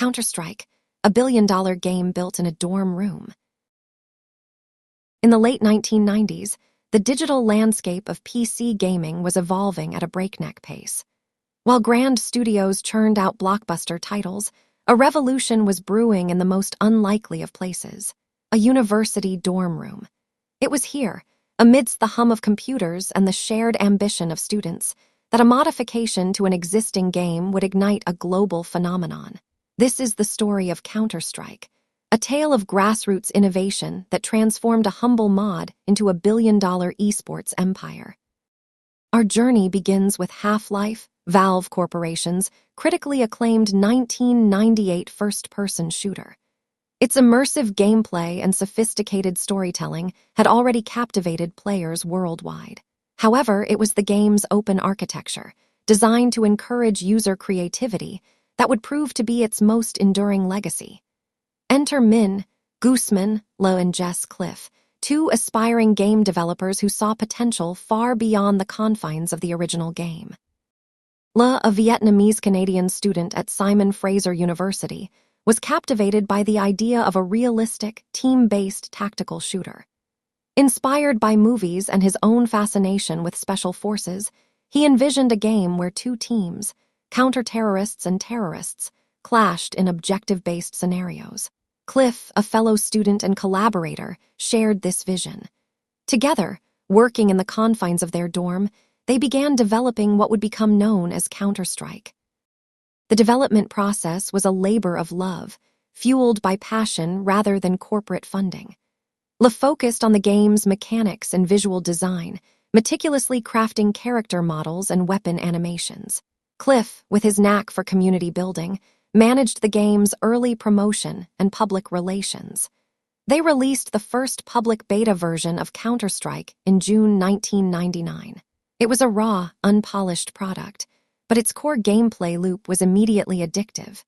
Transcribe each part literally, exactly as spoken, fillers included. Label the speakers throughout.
Speaker 1: Counter-Strike, a billion-dollar game built in a dorm room. In the late nineteen nineties, the digital landscape of P C gaming was evolving at a breakneck pace. While grand studios churned out blockbuster titles, a revolution was brewing in the most unlikely of places, a university dorm room. It was here, amidst the hum of computers and the shared ambition of students, that a modification to an existing game would ignite a global phenomenon. This is the story of Counter-Strike, a tale of grassroots innovation that transformed a humble mod into a billion-dollar esports empire. Our journey begins with Half-Life, Valve Corporation's critically acclaimed nineteen ninety-eight first-person shooter. Its immersive gameplay and sophisticated storytelling had already captivated players worldwide. However, it was the game's open architecture, designed to encourage user creativity, that would prove to be its most enduring legacy. Enter Min, Gooseman, Le and Jess Cliff, two aspiring game developers who saw potential far beyond the confines of the original game. Le, a Vietnamese-Canadian student at Simon Fraser University, was captivated by the idea of a realistic, team-based tactical shooter. Inspired by movies and his own fascination with special forces, he envisioned a game where two teams, counter-terrorists and terrorists, clashed in objective-based scenarios. Cliff, a fellow student and collaborator, shared this vision. Together, working in the confines of their dorm, they began developing what would become known as Counter-Strike. The development process was a labor of love, fueled by passion rather than corporate funding. Le focused on the game's mechanics and visual design, meticulously crafting character models and weapon animations. Cliff, with his knack for community building, managed the game's early promotion and public relations. They released the first public beta version of Counter-Strike in June nineteen ninety-nine. It was a raw, unpolished product, but its core gameplay loop was immediately addictive.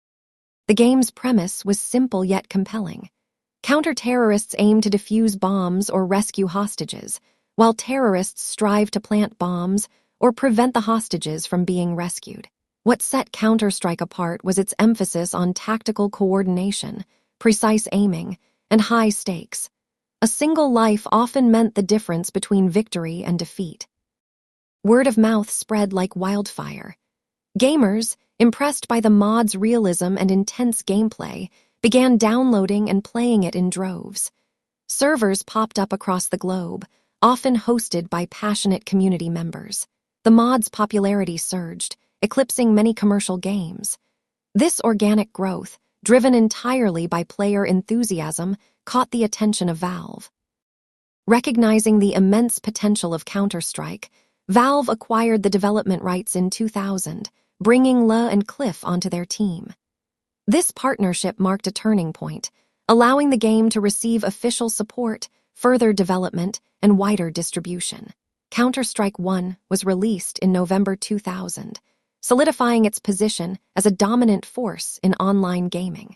Speaker 1: The game's premise was simple yet compelling. Counter-terrorists aim to defuse bombs or rescue hostages, while terrorists strive to plant bombs or prevent the hostages from being rescued. What set Counter-Strike apart was its emphasis on tactical coordination, precise aiming, and high stakes. A single life often meant the difference between victory and defeat. Word of mouth spread like wildfire. Gamers, impressed by the mod's realism and intense gameplay, began downloading and playing it in droves. Servers popped up across the globe, often hosted by passionate community members. The mod's popularity surged, eclipsing many commercial games. This organic growth, driven entirely by player enthusiasm, caught the attention of Valve. Recognizing the immense potential of Counter-Strike, Valve acquired the development rights in two thousand, bringing Le and Cliff onto their team. This partnership marked a turning point, allowing the game to receive official support, further development, and wider distribution. Counter-Strike one was released in November two thousand, solidifying its position as a dominant force in online gaming.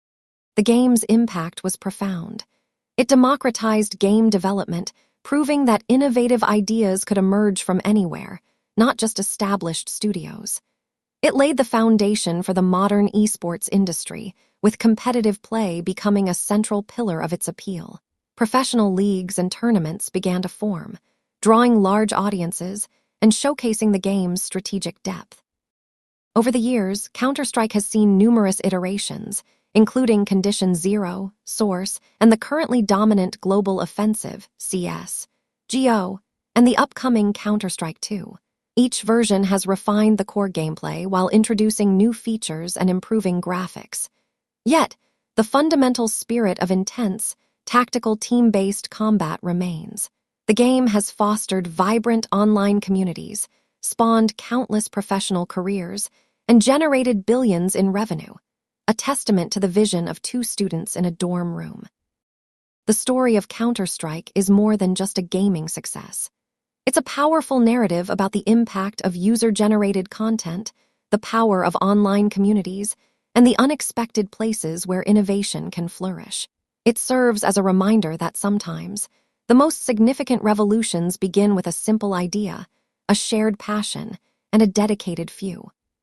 Speaker 1: The game's impact was profound. It democratized game development, proving that innovative ideas could emerge from anywhere, not just established studios. It laid the foundation for the modern esports industry, with competitive play becoming a central pillar of its appeal. Professional leagues and tournaments began to form, drawing large audiences and showcasing the game's strategic depth. Over the years, Counter-Strike has seen numerous iterations, including Condition Zero, Source, and the currently dominant Global Offensive, C S, G O, and the upcoming Counter-Strike two. Each version has refined the core gameplay while introducing new features and improving graphics. Yet, the fundamental spirit of intense, tactical team-based combat remains. The game has fostered vibrant online communities, spawned countless professional careers, and generated billions in revenue, a testament to the vision of two students in a dorm room. The story of Counter-Strike is more than just a gaming success. It's a powerful narrative about the impact of user-generated content, the power of online communities, and the unexpected places where innovation can flourish. It serves as a reminder that sometimes, the most significant revolutions begin with a simple idea, a shared passion, and a dedicated few.